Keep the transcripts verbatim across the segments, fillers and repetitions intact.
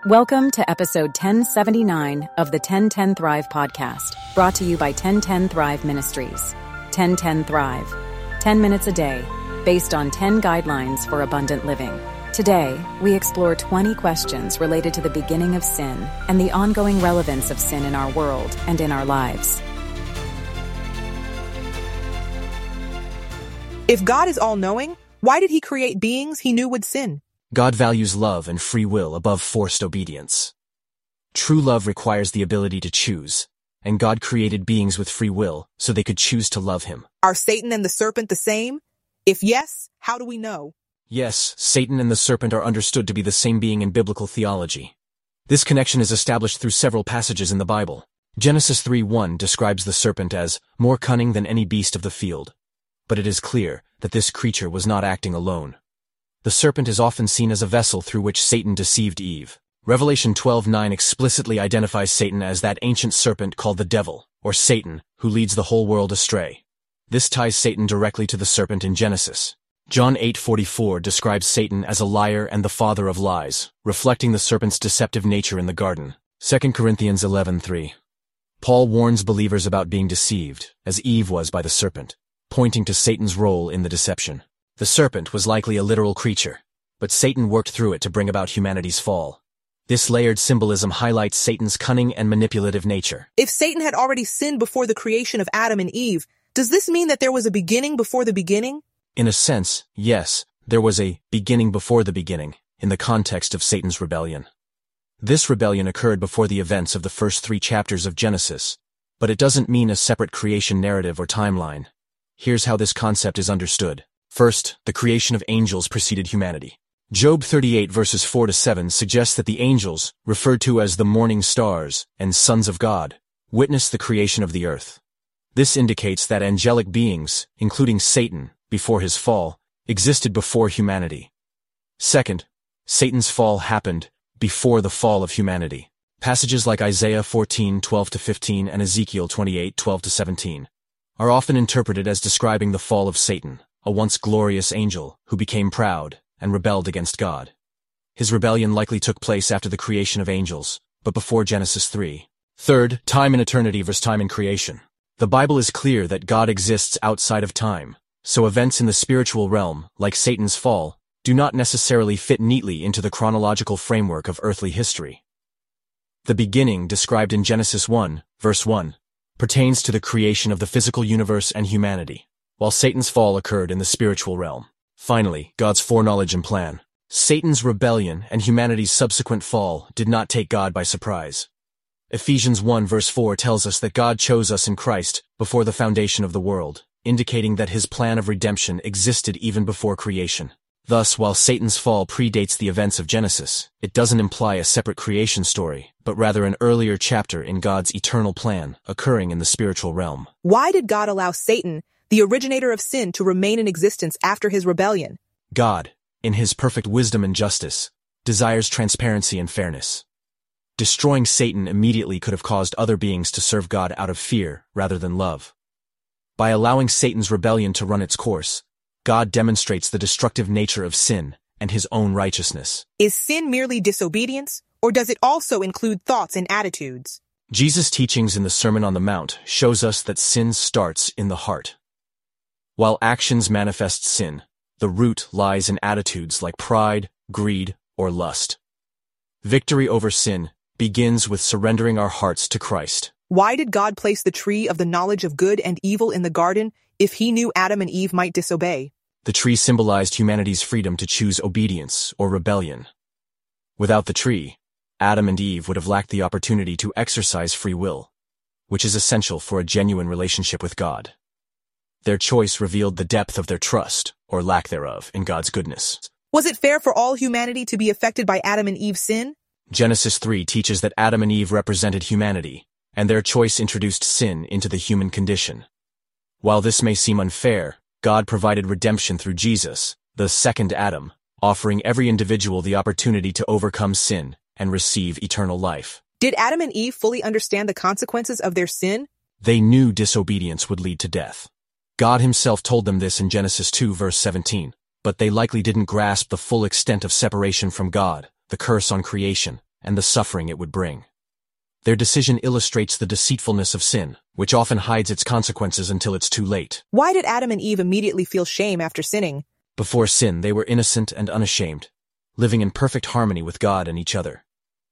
Welcome to episode ten seventy-nine of the ten ten Thrive podcast, brought to you by ten ten Thrive Ministries. ten ten Thrive. ten minutes a day, based on ten guidelines for abundant living. Today, we explore twenty questions related to the beginning of sin and the ongoing relevance of sin in our world and in our lives. If God is all-knowing, why did he create beings he knew would sin? God values love and free will above forced obedience. True love requires the ability to choose, and God created beings with free will so they could choose to love him. Are Satan and the serpent the same? If yes, how do we know? Yes, Satan and the serpent are understood to be the same being in biblical theology. This connection is established through several passages in the Bible. Genesis three one describes the serpent as more cunning than any beast of the field. But it is clear that this creature was not acting alone. The serpent is often seen as a vessel through which Satan deceived Eve. Revelation twelve nine explicitly identifies Satan as that ancient serpent called the devil, or Satan, who leads the whole world astray. This ties Satan directly to the serpent in Genesis. John eight forty-four describes Satan as a liar and the father of lies, reflecting the serpent's deceptive nature in the garden. Second Corinthians eleven three. Paul warns believers about being deceived, as Eve was by the serpent, pointing to Satan's role in the deception. The serpent was likely a literal creature, but Satan worked through it to bring about humanity's fall. This layered symbolism highlights Satan's cunning and manipulative nature. If Satan had already sinned before the creation of Adam and Eve, does this mean that there was a beginning before the beginning? In a sense, yes, there was a beginning before the beginning, in the context of Satan's rebellion. This rebellion occurred before the events of the first three chapters of Genesis, but it doesn't mean a separate creation narrative or timeline. Here's how this concept is understood. First, the creation of angels preceded humanity. Job thirty-eight verses four to seven suggests that the angels, referred to as the morning stars and sons of God, witnessed the creation of the earth. This indicates that angelic beings, including Satan, before his fall, existed before humanity. Second, Satan's fall happened before the fall of humanity. Passages like Isaiah fourteen twelve to fifteen and Ezekiel twenty-eight twelve to seventeen are often interpreted as describing the fall of Satan, a once glorious angel who became proud and rebelled against God. His rebellion likely took place after the creation of angels, but before Genesis three. Third, time in eternity versus time in creation. The Bible is clear that God exists outside of time, so events in the spiritual realm, like Satan's fall, do not necessarily fit neatly into the chronological framework of earthly history. The beginning, described in Genesis one, verse one, pertains to the creation of the physical universe and humanity, while Satan's fall occurred in the spiritual realm. Finally, God's foreknowledge and plan. Satan's rebellion and humanity's subsequent fall did not take God by surprise. Ephesians one verse four tells us that God chose us in Christ before the foundation of the world, indicating that his plan of redemption existed even before creation. Thus, while Satan's fall predates the events of Genesis, it doesn't imply a separate creation story, but rather an earlier chapter in God's eternal plan occurring in the spiritual realm. Why did God allow Satan, the originator of sin, to remain in existence after his rebellion? God, in his perfect wisdom and justice, desires transparency and fairness. Destroying Satan immediately could have caused other beings to serve God out of fear rather than love. By allowing Satan's rebellion to run its course, God demonstrates the destructive nature of sin and his own righteousness. Is sin merely disobedience, or does it also include thoughts and attitudes? Jesus' teachings in the Sermon on the Mount shows us that sin starts in the heart. While actions manifest sin, the root lies in attitudes like pride, greed, or lust. Victory over sin begins with surrendering our hearts to Christ. Why did God place the tree of the knowledge of good and evil in the garden if he knew Adam and Eve might disobey? The tree symbolized humanity's freedom to choose obedience or rebellion. Without the tree, Adam and Eve would have lacked the opportunity to exercise free will, which is essential for a genuine relationship with God. Their choice revealed the depth of their trust, or lack thereof, in God's goodness. Was it fair for all humanity to be affected by Adam and Eve's sin? Genesis three teaches that Adam and Eve represented humanity, and their choice introduced sin into the human condition. While this may seem unfair, God provided redemption through Jesus, the second Adam, offering every individual the opportunity to overcome sin and receive eternal life. Did Adam and Eve fully understand the consequences of their sin? They knew disobedience would lead to death. God himself told them this in Genesis two verse seventeen, but they likely didn't grasp the full extent of separation from God, the curse on creation, and the suffering it would bring. Their decision illustrates the deceitfulness of sin, which often hides its consequences until it's too late. Why did Adam and Eve immediately feel shame after sinning? Before sin, they were innocent and unashamed, living in perfect harmony with God and each other.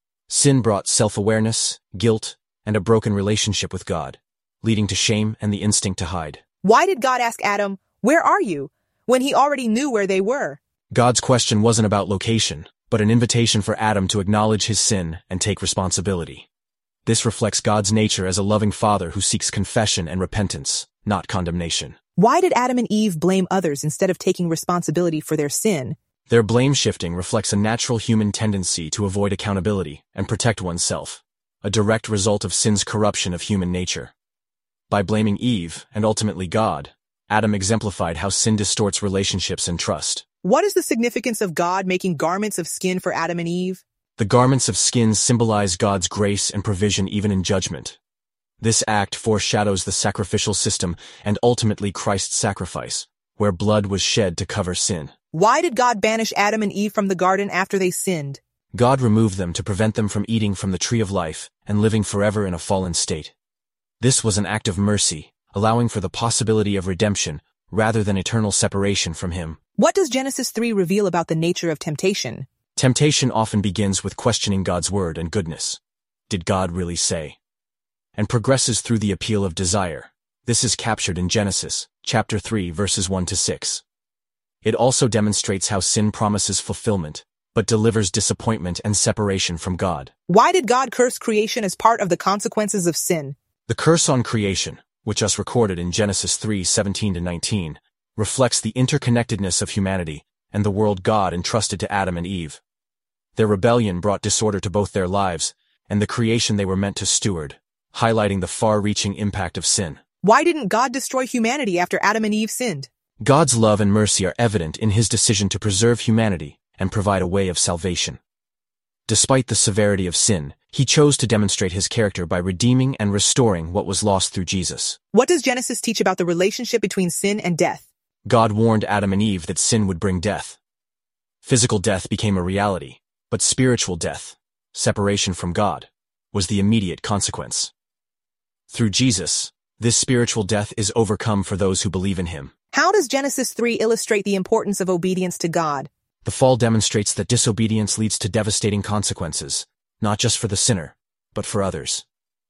Sin brought self-awareness, guilt, and a broken relationship with God, leading to shame and the instinct to hide. Why did God ask Adam, "Where are you?" when he already knew where they were? God's question wasn't about location, but an invitation for Adam to acknowledge his sin and take responsibility. This reflects God's nature as a loving father who seeks confession and repentance, not condemnation. Why did Adam and Eve blame others instead of taking responsibility for their sin? Their blame shifting reflects a natural human tendency to avoid accountability and protect oneself, a direct result of sin's corruption of human nature. By blaming Eve, and ultimately God, Adam exemplified how sin distorts relationships and trust. What is the significance of God making garments of skin for Adam and Eve? The garments of skin symbolize God's grace and provision even in judgment. This act foreshadows the sacrificial system and ultimately Christ's sacrifice, where blood was shed to cover sin. Why did God banish Adam and Eve from the garden after they sinned? God removed them to prevent them from eating from the tree of life and living forever in a fallen state. This was an act of mercy, allowing for the possibility of redemption rather than eternal separation from Him. What does Genesis three reveal about the nature of temptation? Temptation often begins with questioning God's word and goodness. Did God really say? And progresses through the appeal of desire. This is captured in Genesis, chapter three, verses one to six. It also demonstrates how sin promises fulfillment, but delivers disappointment and separation from God. Why did God curse creation as part of the consequences of sin? The curse on creation, which is recorded in Genesis three, seventeen to nineteen, reflects the interconnectedness of humanity and the world God entrusted to Adam and Eve. Their rebellion brought disorder to both their lives and the creation they were meant to steward, highlighting the far-reaching impact of sin. Why didn't God destroy humanity after Adam and Eve sinned? God's love and mercy are evident in His decision to preserve humanity and provide a way of salvation. Despite the severity of sin, He chose to demonstrate His character by redeeming and restoring what was lost through Jesus. What does Genesis teach about the relationship between sin and death? God warned Adam and Eve that sin would bring death. Physical death became a reality, but spiritual death, separation from God, was the immediate consequence. Through Jesus, this spiritual death is overcome for those who believe in Him. How does Genesis three illustrate the importance of obedience to God? The fall demonstrates that disobedience leads to devastating consequences, not just for the sinner, but for others.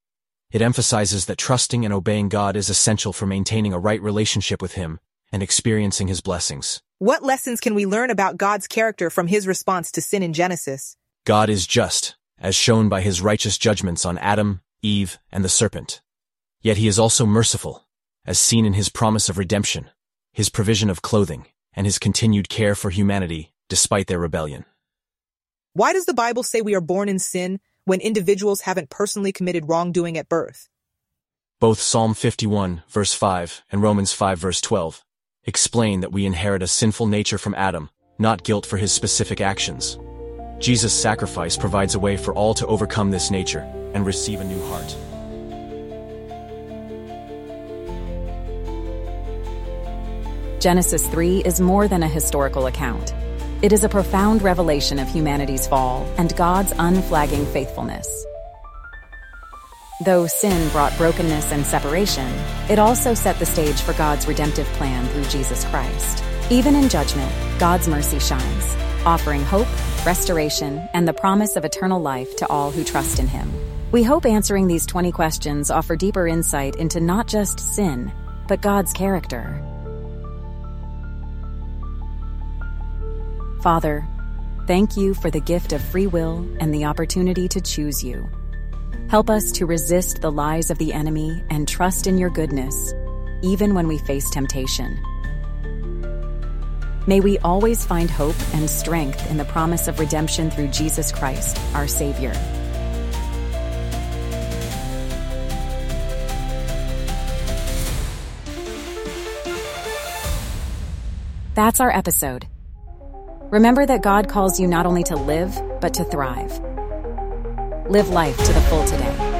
It emphasizes that trusting and obeying God is essential for maintaining a right relationship with Him and experiencing His blessings. What lessons can we learn about God's character from His response to sin in Genesis? God is just, as shown by His righteous judgments on Adam, Eve, and the serpent. Yet He is also merciful, as seen in His promise of redemption, His provision of clothing, and His continued care for humanity despite their rebellion. Why does the Bible say we are born in sin when individuals haven't personally committed wrongdoing at birth? Both Psalm fifty-one, verse five, and Romans five, verse twelve, explain that we inherit a sinful nature from Adam, not guilt for his specific actions. Jesus' sacrifice provides a way for all to overcome this nature and receive a new heart. Genesis three is more than a historical account. It is a profound revelation of humanity's fall and God's unflagging faithfulness. Though sin brought brokenness and separation, it also set the stage for God's redemptive plan through Jesus Christ. Even in judgment, God's mercy shines, offering hope, restoration, and the promise of eternal life to all who trust in Him. We hope answering these twenty questions offer deeper insight into not just sin, but God's character. Father, thank You for the gift of free will and the opportunity to choose You. Help us to resist the lies of the enemy and trust in Your goodness, even when we face temptation. May we always find hope and strength in the promise of redemption through Jesus Christ, our Savior. That's our episode. Remember that God calls you not only to live, but to thrive. Live life to the full today.